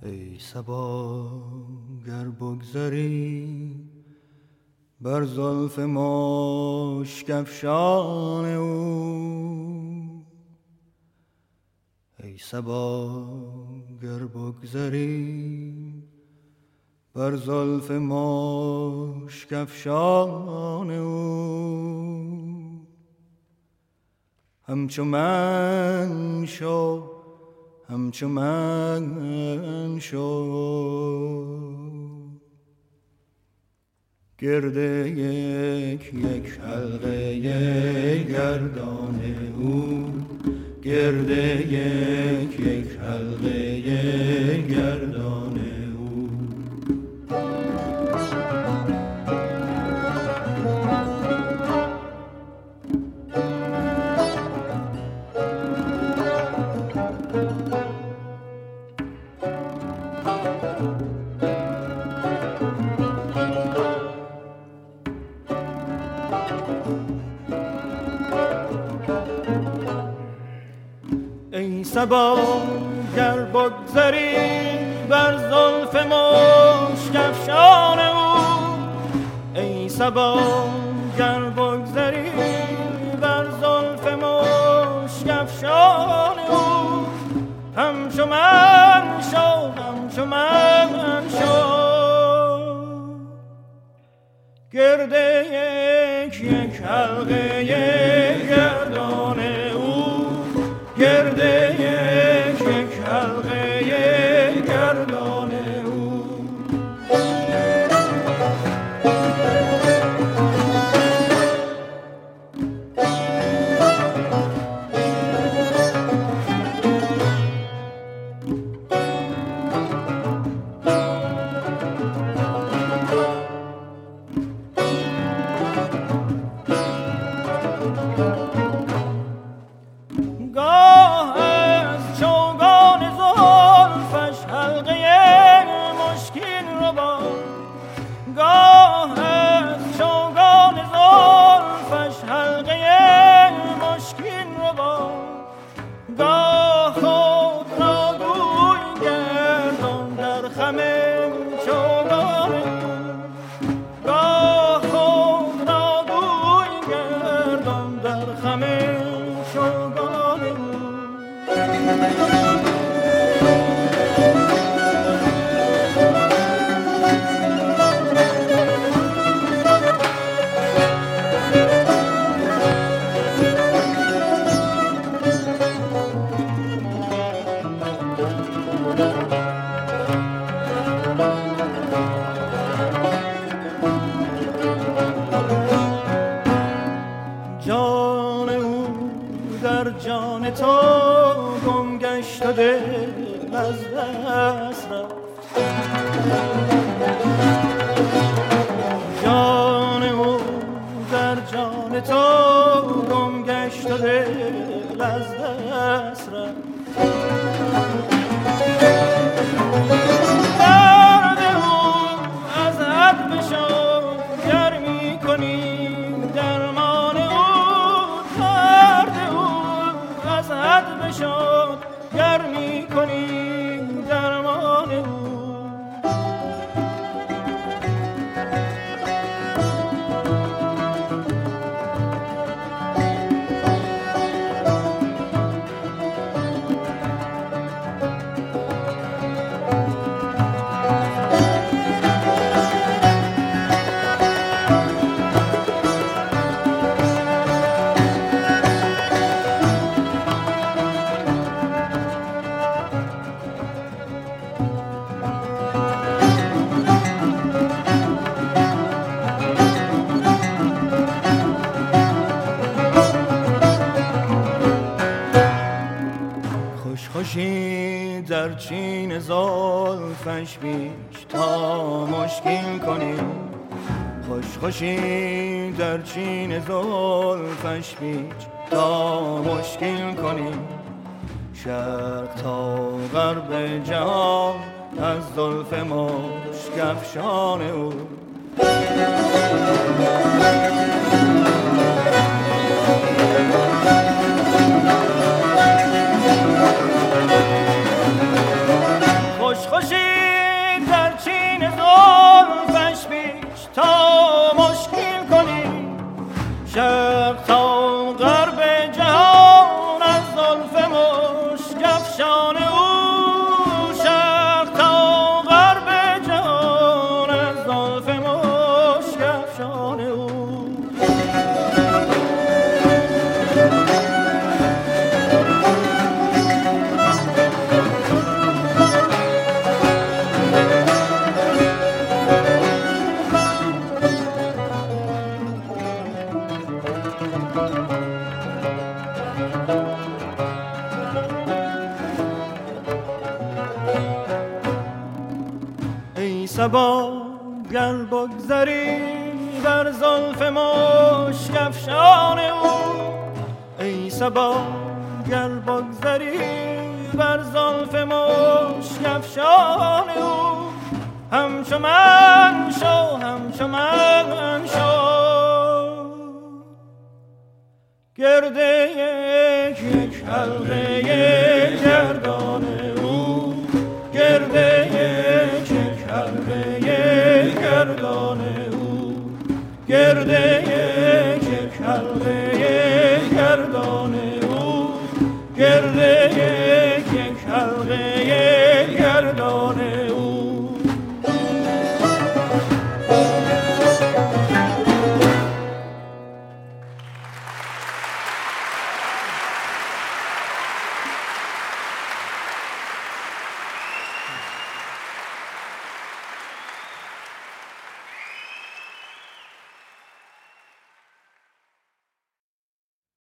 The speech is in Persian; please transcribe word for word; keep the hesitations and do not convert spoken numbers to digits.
ای صبا گر بگذری بر زلف مشک افشان او، ای صبا گر بگذری بر زلف مشک افشان او، همچو من شو همچو من شو گرد یک یک حلقه گردان او، گرد یک یک حلقه گردان او. ای صبا گر بگذری بر زلف مشک افشان او، ای صبا گر بگذری بر زلف مشک افشان او، همچو من شو همچو من شو گرد یک یک حلقه گردان او، گرد یک یک حلقه گردان او. گاه از چوگان زلفش حلقه مشکین رو با، گاه از چوگان زلفش حلقه مشکین رو با، گاه خود را گوی گردان در خم چوگان، گاه خود را گوی گردان در خم چوگان. جان او در جان تو گم گشت و دل از دست رفت، جان او در جان تو گم گشت و دل از دست رفت. درد او از حد بشد گر می کنی درمان او، درد او از حد بشد گر می کنی درمان او. خوشی در چین زلفش بیش تا مشکین کنی، خوش خوشی در چین زلفش بیش تا مشکین کنی، شرق تا غرب جهان از زلف مشک افشان او. خوش خوشی صبا گر بگذری بر زلف مشک افشان او، ای صبا گر بگذری بر زلف مشک افشان او، همچو من شو همچو من شو، گرد یک یک حلقه گردان او، گرد یک یک حلقه گردان او، گرد یک یک حلقه گردان او، گرد یک یک حلقه